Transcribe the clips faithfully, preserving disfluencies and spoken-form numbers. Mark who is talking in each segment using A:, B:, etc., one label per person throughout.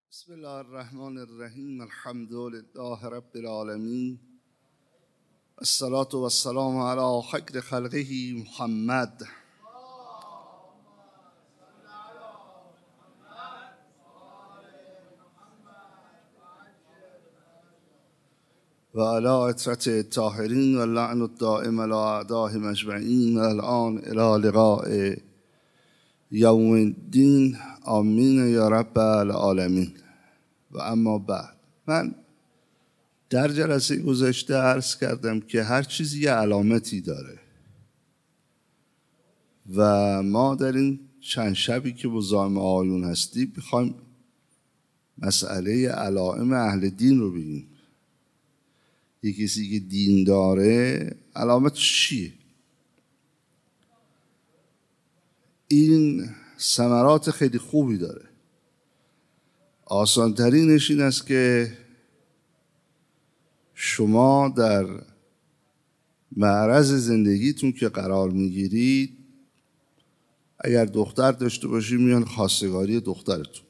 A: بسم الله الرحمن الرحیم. الحمد لله رب العالمین، الصلاة والسلام علی خیر خلقه محمد و علی عترة الطاهرین و اللعن الدائم علی اعدائهم اجمعین و الان الی لقاء یوم الدین. آمین یا رب العالمین. و اما بعد، من در جلسه گذشته عرض کردم که هر چیزی یه علامتی داره و ما در این چند شبی که مزاحم آیون هستیم میخوایم مسئله علائم اهل دین رو بگیم. یه کسی که دین داره علامتش چیه؟ این ثمرات خیلی خوبی داره. آسان ترینش این است که شما در معرض زندگیتون که قرار میگیرید، اگر دختر داشته باشید میان خواستگاری دخترتون.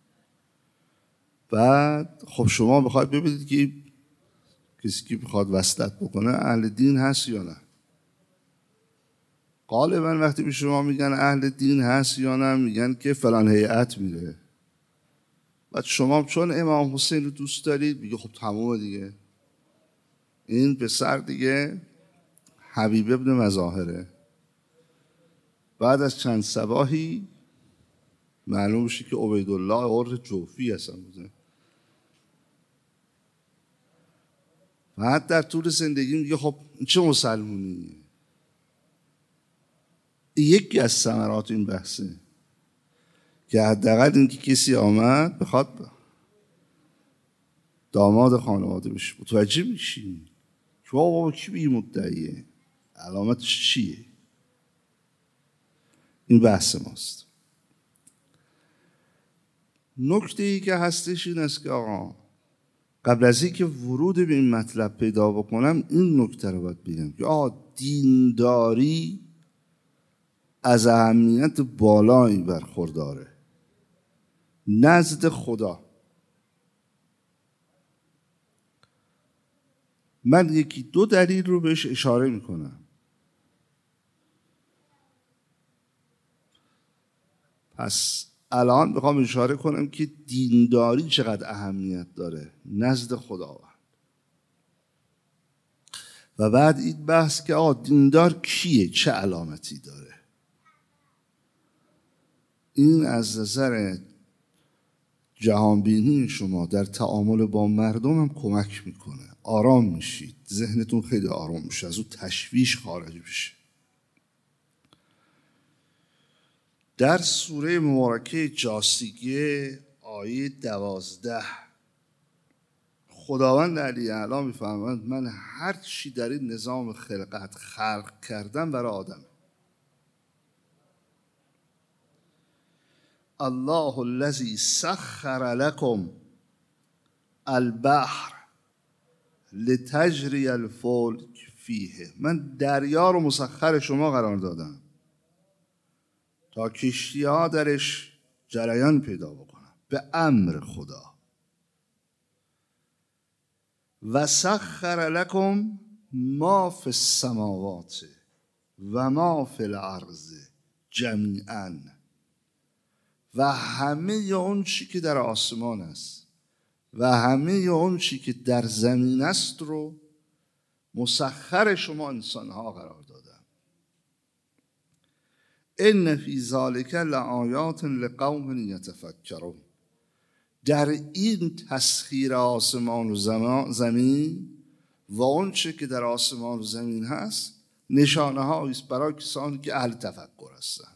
A: بعد خب شما بخواید ببینید که کسی که بخواد وصلت بکنه اهل دین هست یا نه. غالبا وقتی به شما میگن اهل دین هست یا نه، میگن که فلان هیئت میره. بعد شما چون امام حسین رو دوست دارید میگه خب تمومه دیگه، این پسر دیگه حبیب ابن مظاهره. بعد از چند صباحی معلوم میشه که عبیدالله عر جوفی هستن بوده. بعد در طول زندگی میگه خب این چه مسلمونیه. یکی از ثمرات این بحثه که حداقل این که کسی آمد بخواد داماد خانواده بشه، متوجه میشین که بابا کی بی مدعیه، علامتش چیه. این بحث ماست. نکته ای که هستش این است که آقا قبل از اینکه ورود به این مطلب پیدا بکنم این نکته رو باید بگم که آقا دینداری از اهمیت بالایی برخورداره نزد خدا. من یکی دو دلیل رو بهش اشاره میکنم. پس الان بخوام اشاره کنم که دینداری چقدر اهمیت داره نزد خداوند. و بعد این بحث که آقا دیندار کیه، چه علامتی داره. این از نظر جهانبینی شما در تعامل با مردم هم کمک میکنه. آرام میشید، ذهنتون خیلی آرام میشه، از اون تشویش خارج بشه. در سوره مبارکه جاثیه آیه دوازده خداوند علی اعلی میفرماید من هر چی در این نظام خلقت خلق کردم برای آدم. الله الذی سخر لكم البحر لتجری الفلک فیه. من دریا رو مسخر شما قرار دادم تا کشتی ها درش جریان پیدا بکنم به امر خدا. و سخر لكم ما فی السماوات و ما فی الارض جمیعا. و همه اون چی که در آسمان است و همه اون چی که در زمین است رو مسخر شما انسانها قرار دادم. ان فی ذلک لآیات لقوم یتفکرون. در این تسخیر آسمان و زمین و اون چی که در آسمان و زمین هست نشانه هایی است برای کسانی که اهل تفکر هستند.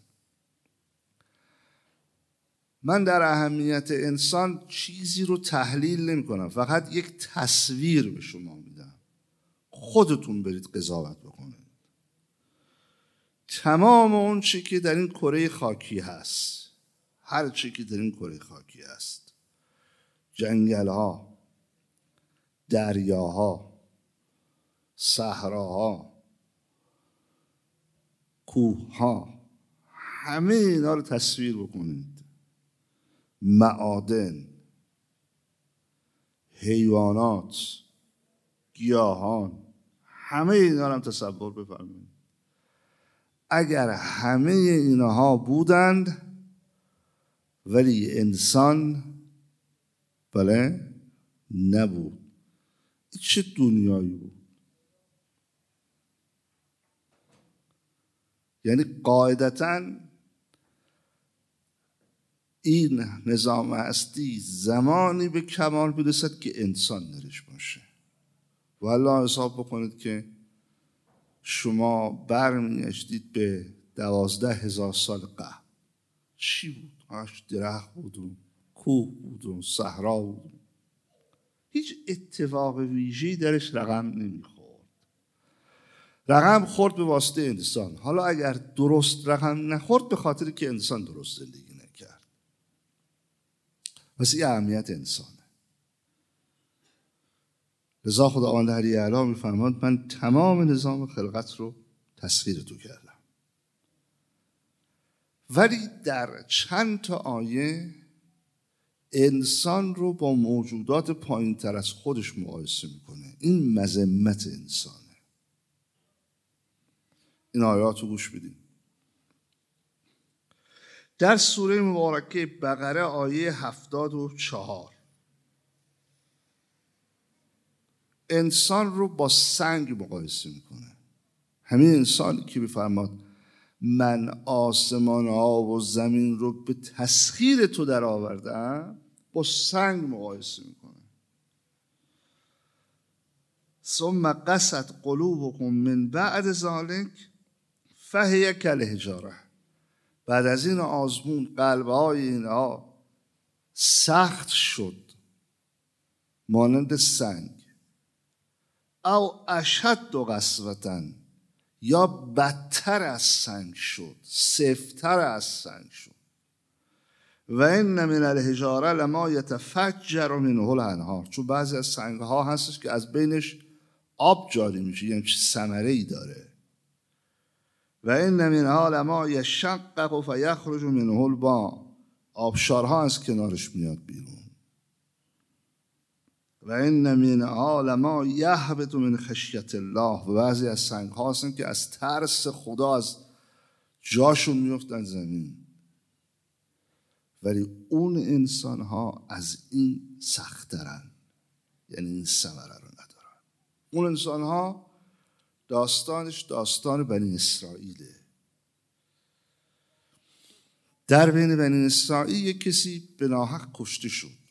A: من در اهمیت انسان چیزی رو تحلیل نمی کنم، فقط یک تصویر به شما میدم. خودتون برید قضاوت بکنید. تمام اون چی که در این کره خاکی هست، هر چی که در این کره خاکی هست، جنگل ها، دریاها، صحراها، کوه ها، همه اینا رو تصویر بکنید. معادن، حیوانات، گیاهان، همه اینا رو هم تصور بفرمایید. اگر همه اینها بودند ولی انسان بله نبود، چه دنیایی بود؟ یعنی قاعدتاً این نظام هستی زمانی به کمال برسد که انسان درش باشه. والله حساب بکنید که شما برمیگشتید به دوازده هزار سال قبل، چی بود؟ هاش درخت بود و کوه بود و صحرا بود، هیچ اتفاق ویژه‌ای درش رقم نمیخورد. رقم خورد به واسطه انسان. حالا اگر درست رقم نخورد به خاطر که انسان درست زندگی نکرد. پس این اهمیت انسانه. لذا خداوند علی اعلی میفرماد من تمام نظام خلقت رو تسخیر تو کردم. ولی در چند تا آیه انسان رو با موجودات پایین تر از خودش مقایسه میکنه. این مذمت انسانه. این آیات رو گوش بدیم. در سوره مبارکه بقره آیه هفتاد و چهار انسان رو با سنگ مقایسه میکنه. همین انسانی که بفرماد من آسمان ها و زمین رو به تسخیر تو در آوردم با سنگ مقایسه میکنه. ثم قست قلوبكم من بعد ذلك فهی کالحجاره. بعد از این آزمون قلب‌های اینها سخت شد مانند سنگ. او اشد قسوة، یا بدتر از سنگ شد، سفتر از سنگ شد. و این من الحجاره لما یتفجر منه الانهار، چون بعضی از سنگ ها هستش که از بینش آب جاری میشه، یعنی چه ثمره ای داره. و این منها لما یشقق فیخرج منه الماء، آبشارها از کنارش میاد بیرون. و این منها لما یهبط من خشیت الله، و بعضی از سنگ ها هستن که از ترس خدا از جاشون میفتن زمین. ولی اون انسان ها از این سخت‌ترن، یعنی این ثمره رو ندارن. اون انسان ها داستانش داستان بنی اسرائیله. در بین بنی اسرائیل یک کسی به ناحق کشته شد.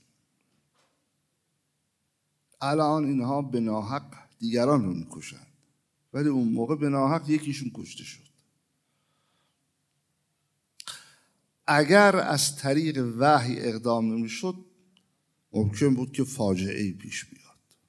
A: الان اینها به ناحق دیگران رو میکشند، ولی اون موقع به ناحق یکیشون کشته شد. اگر از طریق وحی اقدام نمیشد ممکن بود که فاجعه‌ای پیش بیاد.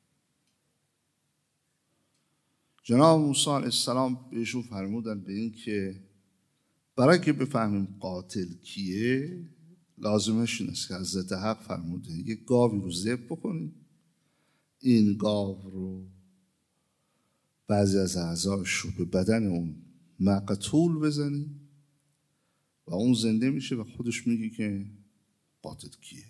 A: جناب موسی علیه السلام بهشون فرمودن به این که برای که بفهمیم قاتل کیه لازمش این است که حضرت حق فرموده یک گاوی رو ذبح بکنید، این گاو رو بعضی از اعضایش رو به بدن اون مقتول بزنید و اون زنده میشه و خودش میگه که قاتل کیه.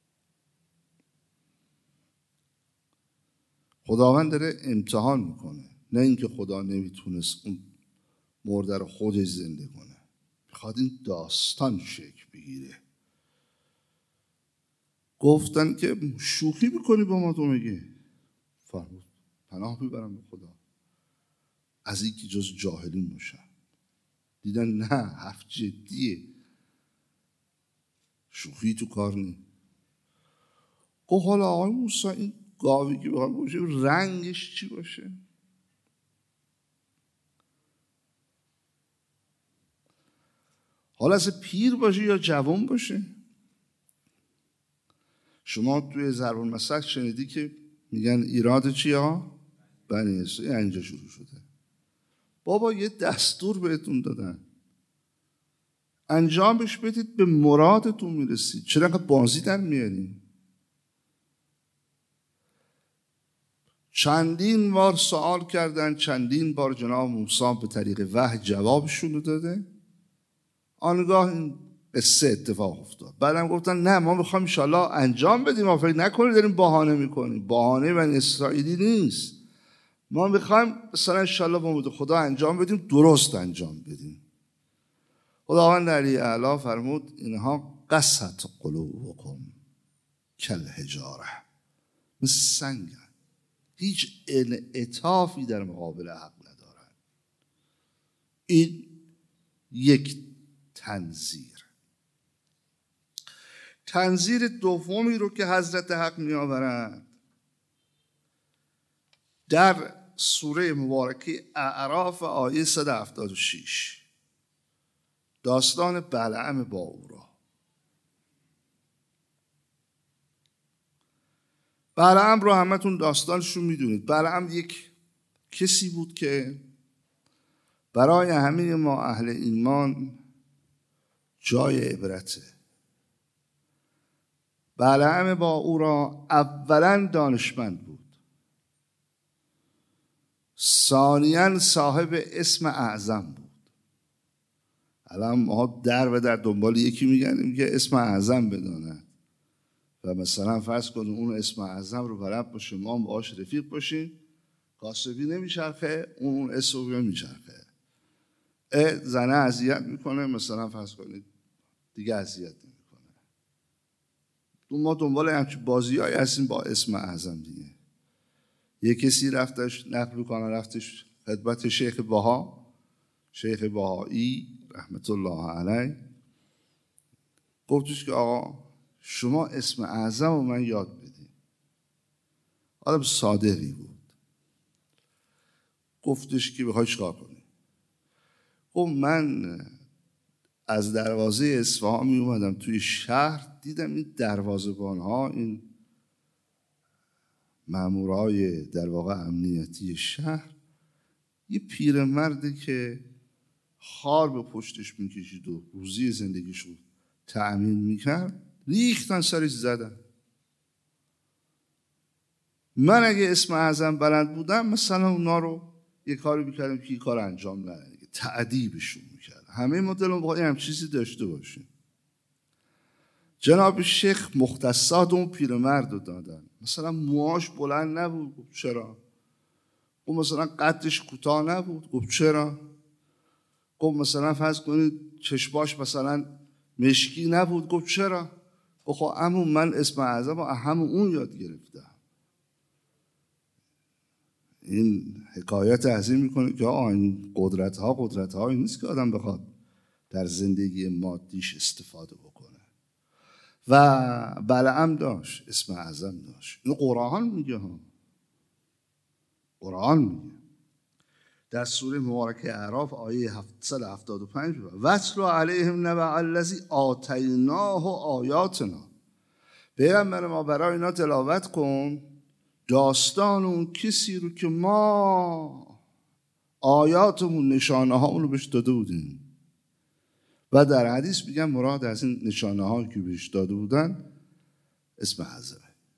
A: خداوند داره امتحان میکنه، نه اینکه خدا نمیتونست اون مرده رو خودش زنده کنه، میخواد این داستان شکل بگیره. گفتن که شوخی میکنی با ما، تو میگه فرمود پناه میبرم به خدا از این که جز جاهلین باشن. دیدن نه حرف جدیه، شوخی تو کار نی. گفت حالا آقای موسی این گاوی که بخواد باشه رنگش چی باشه؟ حالا از پیر باشه یا جوان باشه؟ شما توی ضرب المثل شنیدی که میگن ایراد چیه ها؟ بنی اسرائیل اینجا شروع شده. بابا یه دستور بهتون دادن، انجامش بدید به مرادتون میرسید. چرا انقدر بازی در میارین؟ چندین بار سوال کردن، چندین بار جناب موسی به طریق وحی جوابشون رو داده. آنگاه این قصه اتفاق افتاد. بعدم گفتن نه ما میخوایم انشالله انجام بدیم، ما فکر نکنید داریم بهانه میکنیم، بهانه بنی اسرائیلی نیست، ما میخوایم مثلا انشالله با امید خدا انجام بدیم، درست انجام بدیم. خداوند علی اعلی فرمود اینها قست قلوبکم کالحجاره، مثل سنگن، هیچ انعطافی در مقابل حق ندارن. این یک تنظیر. تنظیر دومی رو که حضرت حق می آورند در سوره مبارکه اعراف آیه صد و هفتاد و شش، داستان بلعم باورا. بلعم رو همتون داستانشو میدونید. بلعم یک کسی بود که برای همه ما اهل ایمان جای عبرته. بلعم باورا اولا دانشمند بود، ثانیاً صاحب اسم اعظم بود. الان ما در و در دنبال یکی میگردیم که اسم اعظم بداند و مثلا فرض کنیم اون اسم اعظم رو بلد باشه، ما هم باهاش رفیق باشیم، کاسبی نمیچرخه، اون اسم رو میچرخه، زنه اذیت میکنه، مثلا فرض کنید دیگه اذیت نمیکنه. ما دنبال همچین بازیایی هستیم با اسم اعظم دیگه. یه کسی رفتش نقل میکنه، رفتش خدمت شیخ بها، شیخ بهایی رحمت الله علیه، گفتش که آقا شما اسم اعظم رو من یاد بدید. آدم صادقی بود. گفتش که بخوای چیکار کنی؟ گفت من از دروازه اصفهان می اومدم توی شهر، دیدم این دروازه‌بان ها، این مامورای در واقع امنیتی شهر، یه پیرمردی که خار به پشتش میکشید و روزی زندگیش رو تأمین میکرد، ریختن سرش زدن. من اگه اسم اعظم بلند بودم مثلا اونا رو یه کاری میکردم که یه کار انجام ندن، تعذیبشون میکردم. همه ما دلمون بخواد هم چیزی داشته باشیم. جناب شیخ مختصات اون پیرمرد رو دادن. مثلا موهاش بلند نبود، گفت چرا؟ گفت مثلا قدش کوتاه نبود، گفت چرا؟ گفت مثلا فرض کنید چشماش مثلا مشکی نبود، گفت چرا؟ گفت خب عمو من اسم اعظم رو همون اون یاد گرفتم. این حکایت عظیم میکنه که آه این قدرت ها قدرت ها نیست که آدم بخواد در زندگی مادیش استفاده بکنه. و بلعم داشت، اسم اعظم داشت. این قرآن میگه ها، قرآن میگه در سوره مبارکه اعراف آیه هفتصد و هفتاد و پنج وَاتْلُ عَلَیْهِمْ نَبَأَ الَّذِی آتَیْنَاهُ آیاتنا. پیغمبر ما برای اینا تلاوت کن داستان اون کسی رو که ما آیاتمون نشانه هامون رو بهش داده بودیم. و در حدیث میگن مراد از این نشانه هایی که بهش داده بودن اسم اعظمه.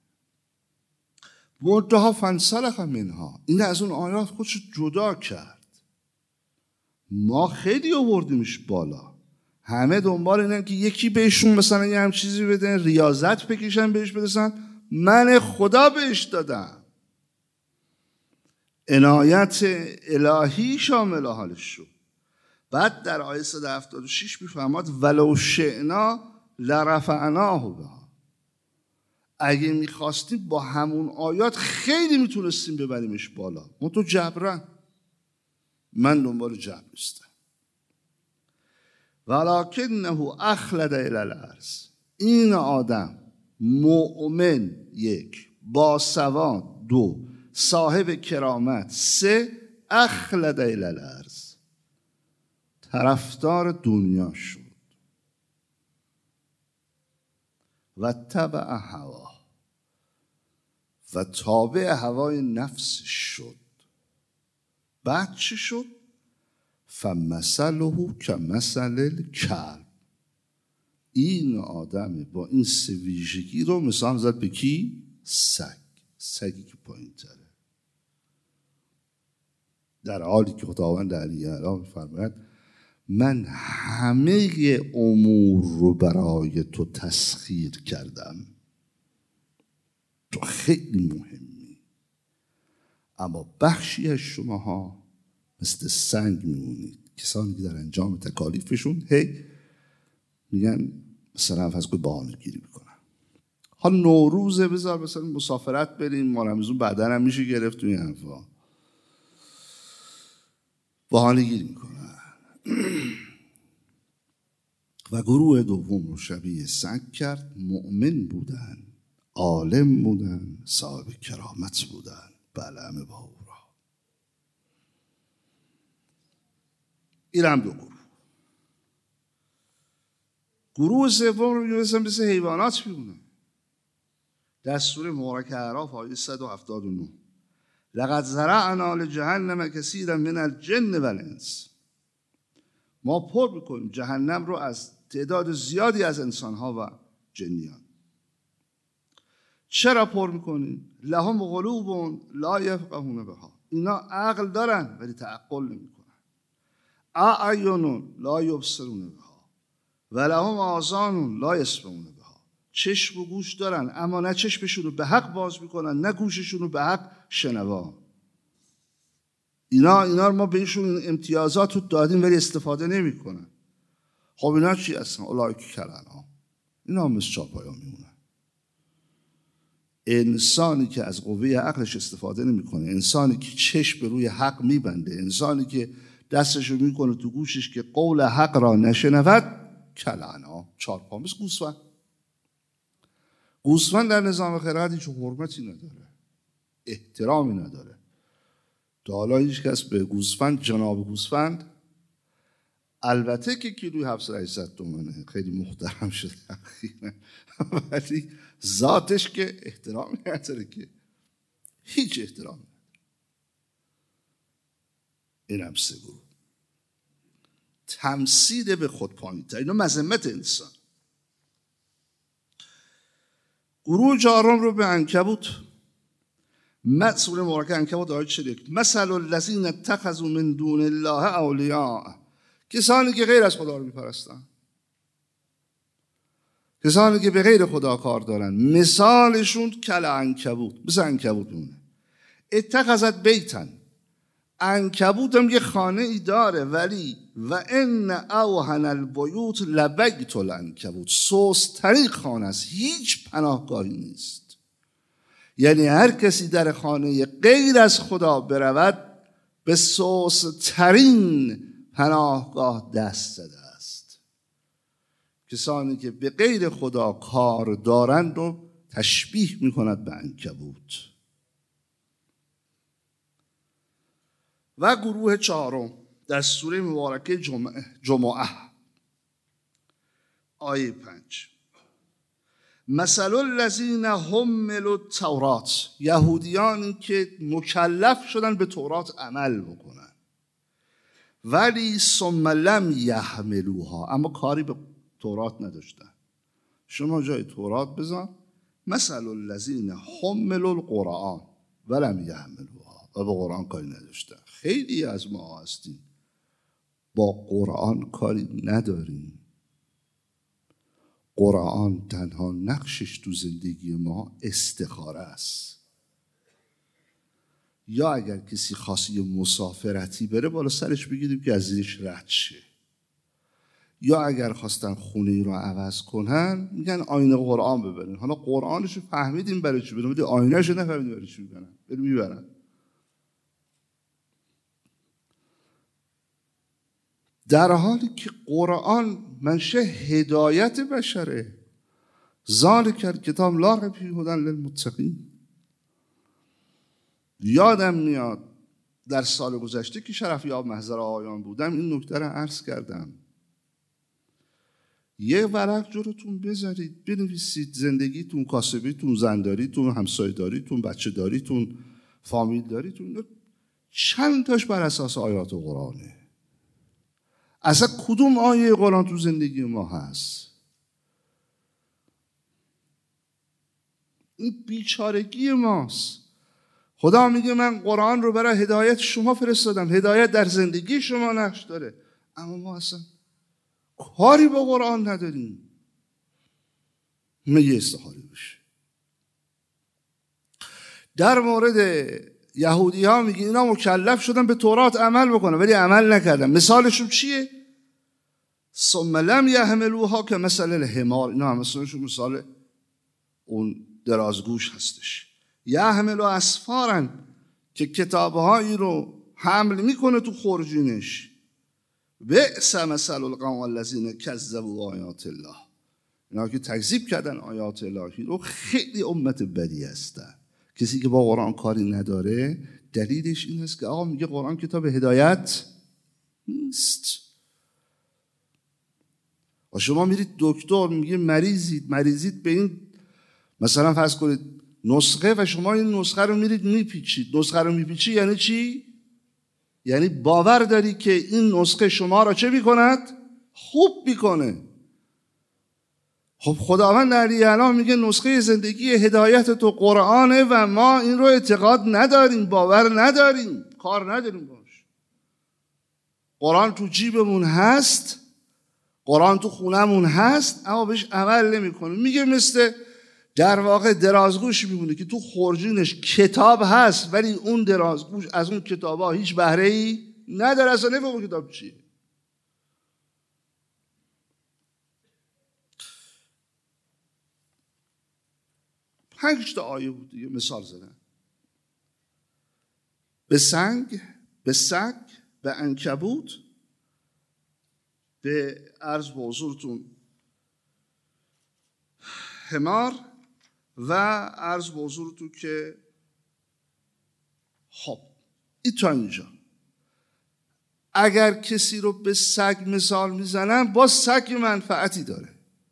A: منتها فانسلخ منها، این از اون آیات خودش جدا کرد. ما خیلی آوردیمش بالا، همه دنبال اینن که یکی بهشون مثلا یه هم چیزی بدن، ریاضت بکشن بهش بدن. من خدا بهش دادم، عنایت الهی شامل حالش شد. بعد در آیه صد و هفتاد و شش میفرماد ولو شئنا لرفعناه بها، اگه میخواستیم با همون آیات خیلی میتونستیم ببریمش بالا، من تو جبران، من دنبال جبر نیستم. ولکنه اخلد الی الارض، این آدم مؤمن یک، باسواد دو، صاحب کرامت سه، اخلد الی الارض، طرفدار دنیا شد. و تبع هوا، و تابع هوای نفس شد. بعد چی شد؟ فمثله کمثل الکلب، این آدم با این سه ویژگی رو مثال زد به کی؟ سگ. سگی که پایین تره. در حالی که خداوند علی اعلی می‌فرماید من همه امور رو برای تو تسخیر کردم، تو خیلی مهمی، اما بخشی از شماها مثل سنگ میمونید. کسانی که در انجام تکالیفشون هی میگن مثلا فرض کن بهانه گیری میکنن. حالا نوروزه بذار مثلا مسافرت بریم، ما رمضان بعدن هم میشه گرفت توی حرفا، بهانه گیری میکنن. و گروه دوم رو شبیه سگ کرد. مؤمن بودن، عالم بودن، صاحب کرامت بودن، بله همه با او را. این هم دو گروه. گروه سوم رو می‌بینیم مثل حیوانات میمونه. در سوره مبارکه اعراف آیه صد و هفتاد و نه لقد زرعنا لجهنم کثیرا من الجن والانس. ما پر میکنیم جهنم رو از تعداد زیادی از انسانها و جنیان. چرا پر میکنیم؟ لهم قلوب لا یفقهون بها. اینا عقل دارن ولی تعقل نمیکنن. اعین لا یبصرون بها و لهم آذان لا یسمعون بها. چشم و گوش دارن اما نه چشمشون رو به حق باز میکنن نه گوششون رو به حق شنوا. اینا اینا رو ما بهشون امتیازات رو دادیم ولی استفاده نمیکنن. خب اینا چی هستن؟ اولئک کالانعام. اینا مثل چاپایا میمونن. انسانی که از قوه عقلش استفاده نمیکنه، انسانی که چشم به روی حق میبنده، انسانی که دستش رو میکنه تو گوشش که قول حق را نشنود، کالانعام، چارپا، مثل گوسفند. گوسفند در نظام خلقت هیچ حرمتی نداره، احترامی نداره. تا حالا هیچ کس به گوسفند جناب گوسفند، البته که کیلوی هفتصد هشتصد تومنه، خیلی محترم شده اخیراً، ولی ذاتش که احترامی نداره، که هیچ احترامی نداره. این هم سه گروه. تمثیل به خود پایین‌تر، اینا مذمت انسان. گروه چهارم رو به عنکبوت، سوره مبارکه عنکبوت آیه چهل و یک مثل الذین اتخذوا من دون الله اولیاء. کسانی که غیر از خدا رو میپرستن، کسانی که به غیر خدا کار دارن، مثالشون کل عنکبوت، مثل عنکبوت مونه. اتخذت بیتن، عنکبوت هم یه خانه ای داره، ولی و ان اوهن البیوت لبیت العنکبوت، سوسترین خانه است، هیچ پناهگاهی نیست. یعنی هر کسی در خانه غیر از خدا برود به سوسترین پناهگاه دست زده است. کسانی که به غیر خدا کار دارند رو تشبیه میکند به عنکبوت. و گروه چهارم در سوره مبارکه جمعه, جمعه آیه پنج مثل الذین حملوا التوراة، یهودیانی که مکلف شدن به تورات عمل بکنن، ولی ثم لم یحملوها، اما کاری به تورات نداشتن. شما جای تورات بزن مثل الذین حملوا القرآن ولم یحملوها، و به قرآن کاری نداشتن. خیلی از ما هستیم با قرآن کاری نداریم. قرآن تنها نقشش تو زندگی ما استخاره است. یا اگر کسی خواست یه مسافرتی بره، بالا سرش بگیریم که از زیرش رد شه. یا اگر خواستن خونه ای رو عوض کنن، میگن آینه قرآن ببرین. حالا قرآنشو فهمیدیم برای چی برن، ولی آینه‌شو نفهمیدیم برای چی میبرن. بریم میبرن. در حالی که قرآن منشأ هدایت بشره. ذالک الکتاب لا ریب فیه هدی للمتقین. یادم میاد در سال گذشته که شرفیاب محضر آقایان بودم، این نکته رو عرض کردم. یه ورق جلوتون بذارید، بنویسید زندگیتون، کاسبیتون، زنداریتون، همسایه‌داریتون، بچه‌داریتون، فامیل داریتون، چند تاش بر اساس آیات قرآنه. اصلا کدوم آیه قرآن تو زندگی ما هست؟ این بیچارگی ماست. خدا میگه من قرآن رو برای هدایت شما فرستادم، هدایت در زندگی شما نقش داره، اما ما اصلا کاری با قرآن نداریم. میگه استخاره بشه. در مورد یهودی ها میگه اینا مکلف شدن به تورات عمل بکنن ولی عمل نکردن. مثالشون چیه؟ ثم لم یحملوها که مثل الحمار. اینا هم مثالشون مثال اون درازگوش هستش. یحملو اسفارن که کتابهایی رو حمل میکنه تو خرجینش. بئس مثل القوم الذین کذبوا آیات الله. اینا که تکذیب کردن آیات الهی رو خیلی امت بدی هستن. کسی که با قرآن کاری نداره دلیلش این است که آقا میگه قرآن کتاب هدایت نیست. و شما میرید دکتر میگه مریضید مریضید به این مثلا فرض کنید نسخه و شما این نسخه رو میرید میپیچید. نسخه رو میپیچی یعنی چی؟ یعنی باور داری که این نسخه شما را چه میکند؟ خوب میکنه. خب خداوند علی اعلی میگه نسخه زندگی هدایت تو قرآنه و ما این رو اعتقاد نداریم، باور نداریم، کار نداریم باش. قرآن تو جیبمون هست، قرآن تو خونمون هست، اما بهش عمل نمی کنیم. میگه مثل در واقع درازگوش میمونه که تو خورجینش کتاب هست ولی اون درازگوش از اون کتاب ها هیچ بهره ای نداره، اصلا نفهمه کتاب چیه. پنج تا آیه بود دیگه مثال زدن. به سنگ، به سگ، به عنکبوت، به عرض به حضورتون حمار و عرض به حضورتون که خب این تا اینجا. اگر کسی رو به سگ مثال میزنن باز سگ منفعتی داره.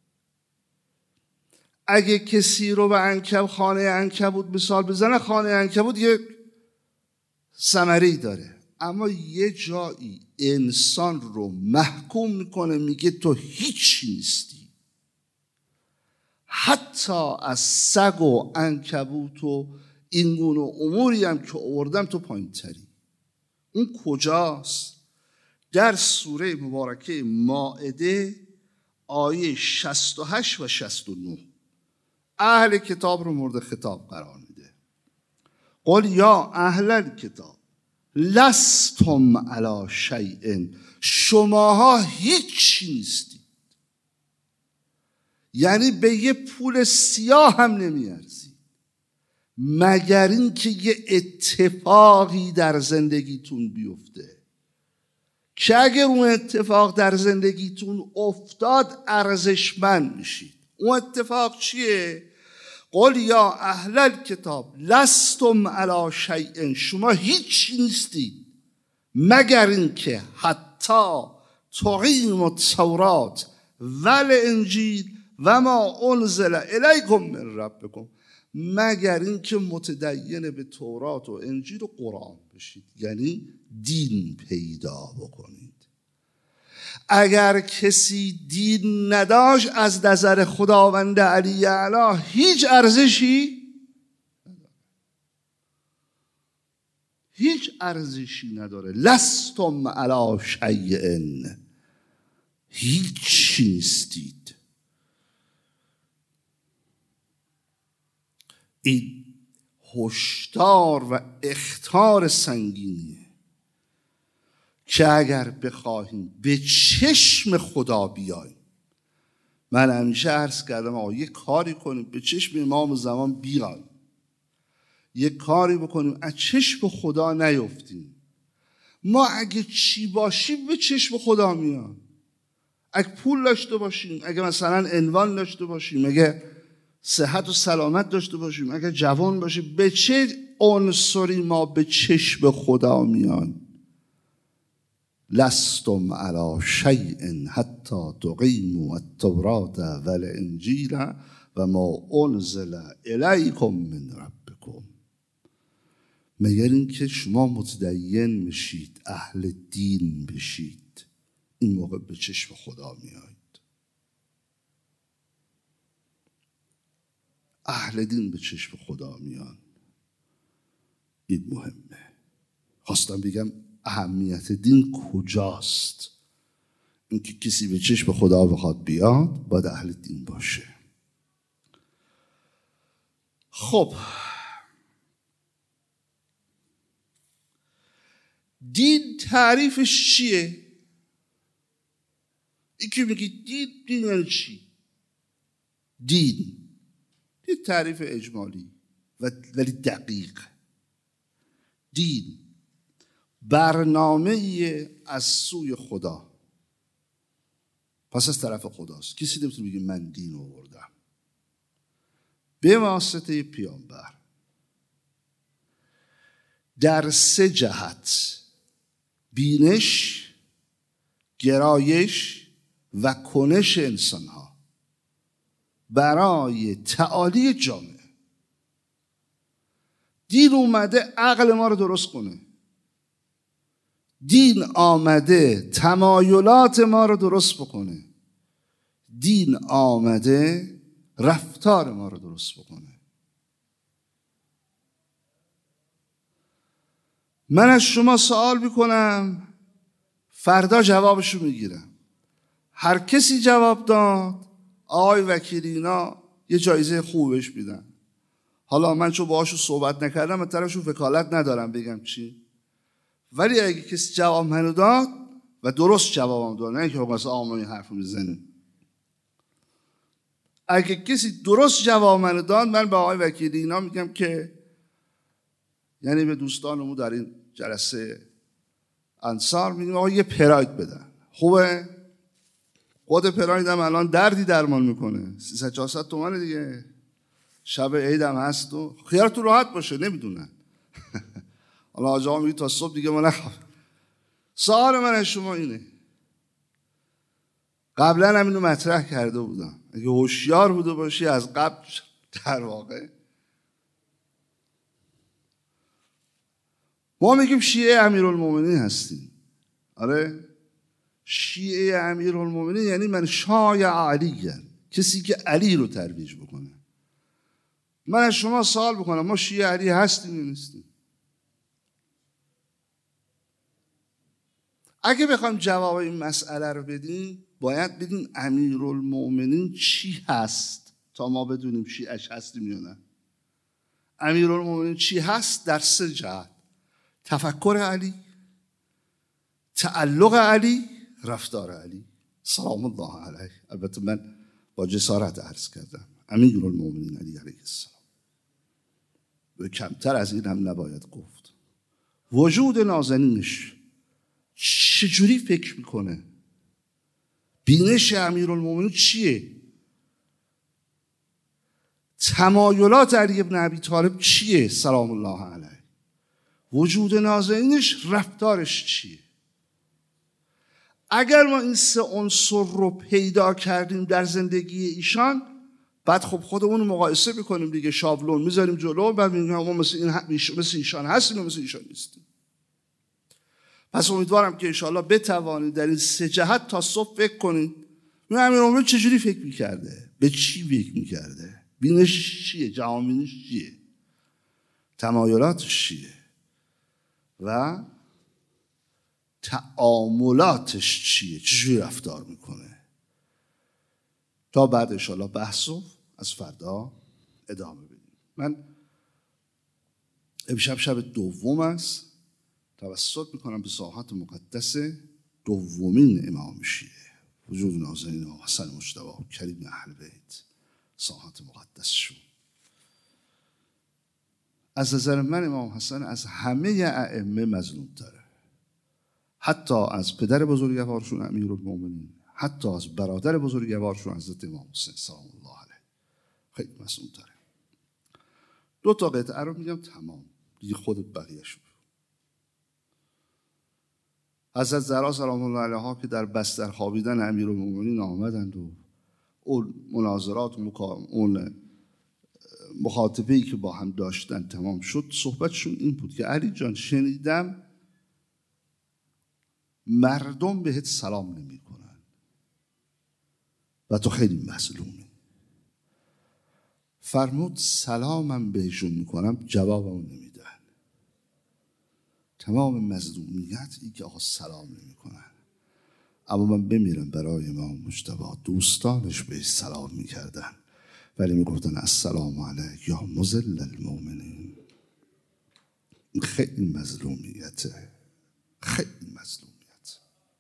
A: اگه کسی رو به عنکبوت، خانه عنکبوت مثال بزنه، خانه عنکبوت یه ثمره‌ای داره، اما یه جایی انسان رو محکوم میکنه میگه تو هیچ نیستی. حتی از سگ و عنکبوت و این گونه اموری هم که آوردم تو پایین تری. اون کجاست؟ در سوره مبارکه مائده آیه شصت و هشت و شصت و نه اهل کتاب رو مورد خطاب قرار میده. قل یا اهل الکتاب لستم علی شیء، شماها هیچ نیستید. یعنی به یه پول سیاه هم نمیارزید مگر این که یه اتفاقی در زندگیتون بیفته که اگر اون اتفاق در زندگیتون افتاد ارزشمند میشید. اون اتفاق چیه؟ قل یا اهل الکتاب لستم علی شیء، شما هیچ نیستید مگر اینکه حتی تقیموا التورات والانجیل و ما انزل الیکم من ربکم، مگر اینکه متدین به تورات و انجیل و قرآن بشید، یعنی دین پیدا بکنید. اگر کسی دین نداشت از نظر خداوند علی اعلی هیچ ارزشی هیچ ارزشی نداره. لستم علی شیء، هیچ نیستید. این هشدار و اخطار سنگینیه که اگر بخواهیم به چشم خدا بیاییم. من همیشه عرض کردم آقا یه کاری کنیم به چشم امام زمان بیاییم، یه کاری بکنیم از چشم خدا نیفتیم. ما اگه چی باشیم به چشم خدا میان. اگه پول داشته باشیم، اگه مثلا عنوان داشته باشیم، اگه صحت و سلامت داشته باشیم، اگه جوان باشیم، به چه عنصری ما به چشم خدا میان؟ لستم علی شیء حتی تقیموا التوراة والانجیل و ما انزل الیکم من ربکم. مگر اینکه شما متدین میشید، اهل دین بشید، این موقع به چشم خدا میایید. اهل دین به چشم خدا میان. این مهمه. خواستم بگم اهمیت دین کجاست. اینکه کسی به چشم خدا بخواد بیاد باید اهل دین باشه. خب دین تعریفش چیه؟ این که میگی دین، دین یعنی چی؟ دین دین تعریف اجمالی ولی دقیق. دین برنامه از سوی خدا، پس از طرف خداست. کسی نمیتونه بگه من دین آوردم. به واسطه پیامبر در سه جهت: بینش، گرایش و کنش انسان ها برای تعالی جامعه. دین اومده عقل ما رو درست کنه. دین آمده تمایلات ما رو درست بکنه. دین آمده رفتار ما رو درست بکنه. من از شما سوال میکنم، فردا جوابشو میگیرم. هر کسی جواب داد آقای وکیلینا یه جایزه خوبش میدن. حالا من چون باهاشو صحبت نکردم من طرفشو وکالت ندارم بگم چی، ولی اگه کسی جواب منو داد و درست جوابم داد، نه که مثلا آقا این حرفو میزنیم، اگه کسی درست جواب منو داد، من به آقای وکیلینا میگم که، یعنی به دوستانمون در این جلسه انصار میگم آقا یه پراید بدن. خوبه؟ خود پراید هم الان دردی درمان میکنه. سیصد چهارصد تومانه دیگه. شب عید هم هست و خیالتون راحت باشه، نمیدونن. حالا آجا ها میگه تا صبح دیگه ما نخواه. سوال من از شما اینه، قبلا هم اینو مطرح کرده بودم، اگه هوشیار بوده باشی از قبل در واقع. ما میگیم شیعه امیرالمومنین هستیم. آره، شیعه امیرالمومنین یعنی من شای علی، کسی که علی رو ترویج بکنه. من از شما سوال بکنم، ما شیعه علی هستیم یا نیستیم؟ اگه بخوایم جواب این مسئله رو بدیم، باید بدیم امیرالمومنین چی هست تا ما بدونیم شیعهش هستیم یا نه. امیرالمومنین چی هست؟ در سه جهت: تفکر علی، تعلق علی، رفتار علی سلام الله علیه. البته من با جسارت عرض کردم امیرالمومنین علی علیه السلام، و کمتر از این هم نباید گفت. وجود نازنینش چجوری فکر میکنه؟ بینش امیرالمومنین چیه؟ تمایلات علی ابن ابی طالب چیه سلام الله علیه؟ وجود نازنینش رفتارش چیه؟ اگر ما این سه عنصر رو پیدا کردیم در زندگی ایشان، بعد خب خودمون رو مقایسه میکنیم دیگه، شابلون میذاریم جلو، بعد میگیم ما مثل این مثل ایشان هستیم و مثل ایشان نیستیم. پس امیدوارم که انشاءالله بتوانید در این سه جهت تا صبح فکر کنید. امیرالمومنین چجوری فکر میکرده؟ به چی فکر میکرده؟ بینش چیه؟ جهانبینیش چیه؟ تمایلاتش چیه؟ و تعاملاتش چیه؟ چجوری رفتار میکنه؟ تا بعد انشاءالله بحثو از فردا ادامه بدیم. من امشب شب دوم است، توسط میکنم به ساحت مقدس دومین امام شیعه، وجود نازنین امام حسن مجتبی کریم اهل بیت، ساحت مقدسشون. از نظر من امام حسن از همه ائمه مظلوم تره، حتی از پدر بزرگوارشون امیرالمومنین، حتی از برادر بزرگوارشون حضرت امام حسین سلام الله علیه، خیلی مظلوم تره. دو تا قطعه رو میگم تمام دیگه، خودت بقیه شو. حضرت زهرا سلام الله علیها که در بستر خوابیدن امیرالمومنین آمدند و اون مناظرات و اون مخاطبه‌ای که با هم داشتن تمام شد، صحبتشون این بود که علی جان شنیدم مردم بهت سلام نمی کنن و تو خیلی مظلومی. فرمود سلامم بهشون میکنم جوابم نمیدن. تمام مظلومیت این که آقا سلام نمی کنن. اما من بمیرم برای امام مجتبی. دوستانش بهش سلام میکردن ولی میگفتن السلام علیک یا مذل المؤمنین. خیلی مظلومیته، خیلی مظلومیت.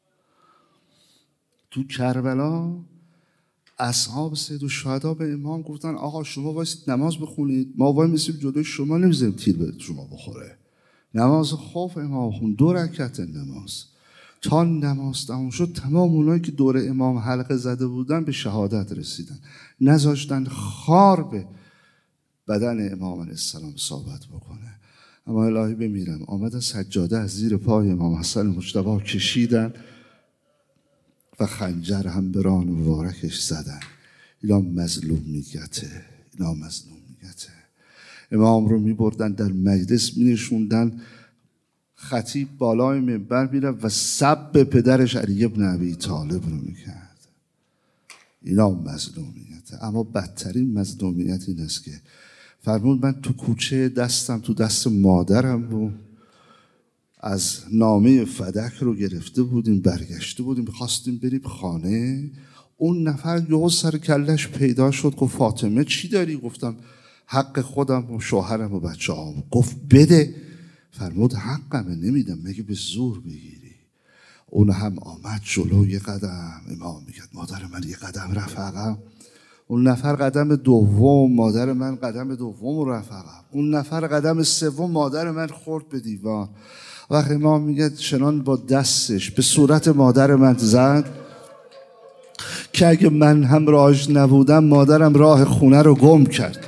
A: تو کربلا اصحاب سید الشهدا به امام گفتن آقا شما وایسید نماز بخونید، ما وای میسیم جلوی شما نمیذاریم تیر به شما بخوره. نماز خوف امام خون، دو رکعت نماز. تا نماز تمام شد تمام اونایی که دور امام حلقه زده بودن به شهادت رسیدن، نذاشتن خار به بدن امام علیه السلام ثابت بکنه. اما الهی بمیرم آمدن سجاده از زیر پای امام حسن مجتبی کشیدن و خنجر هم به ران مبارکش زدن. اینا مظلومیته، اینا مظلومیته. امام رو می بردن در مجلس می نشوندن، خطیب بالای منبر میره و سب پدرش علی ابن ابی طالب رو میکرد. اینا مظلومیته. اما بدترین مظلومیت این است که فرمود من تو کوچه دستم تو دست مادرم بود، از نامه فدک رو گرفته بودیم، برگشته بودیم، خواستیم بریم خانه. اون نفر یهو سر کلش پیدا شد، گفت فاطمه چی داری؟ گفتم حق خودم و شوهرم و بچه هم. گفت بده. فرمود حقمه نمیدم، مگه به زور بگیری؟ اون هم آمد جلو یه قدم، امام میگه مادر من یه قدم رفقم. اون نفر قدم دوم، مادر من قدم دوم رفقم. اون نفر قدم سوم، مادر من خورد به دیوار. وقت امام میگه چنان با دستش به صورت مادر من زد که اگه من هم راهش نبودم مادرم راه خونه رو گم کرد.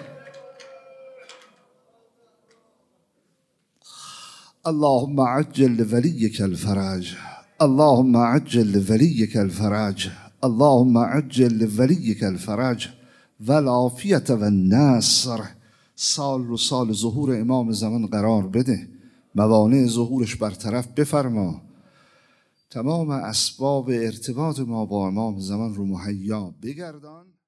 A: اللهم عجل لولیک الفرج، اللهم عجل لولیک الفرج، اللهم عجل لولیک الفرج و العافیت و النصر. سال رو سال ظهور امام زمان قرار بده، موانع ظهورش برطرف بفرما، تمام اسباب ارتباط ما با امام زمان رو مهیا بگردان.